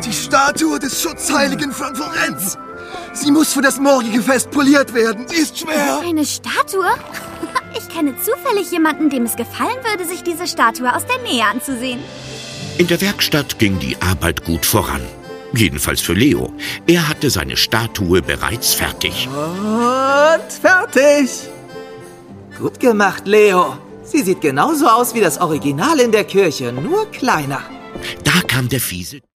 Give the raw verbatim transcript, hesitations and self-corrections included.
Die Statue des Schutzheiligen von Florenz. Sie muss für das morgige Fest poliert werden. Sie ist schwer. Eine Statue? Ich kenne zufällig jemanden, dem es gefallen würde, sich diese Statue aus der Nähe anzusehen. In der Werkstatt ging die Arbeit gut voran. Jedenfalls für Leo. Er hatte seine Statue bereits fertig. Und fertig. Gut gemacht, Leo. Sie sieht genauso aus wie das Original in der Kirche, nur kleiner. Da kam der fiese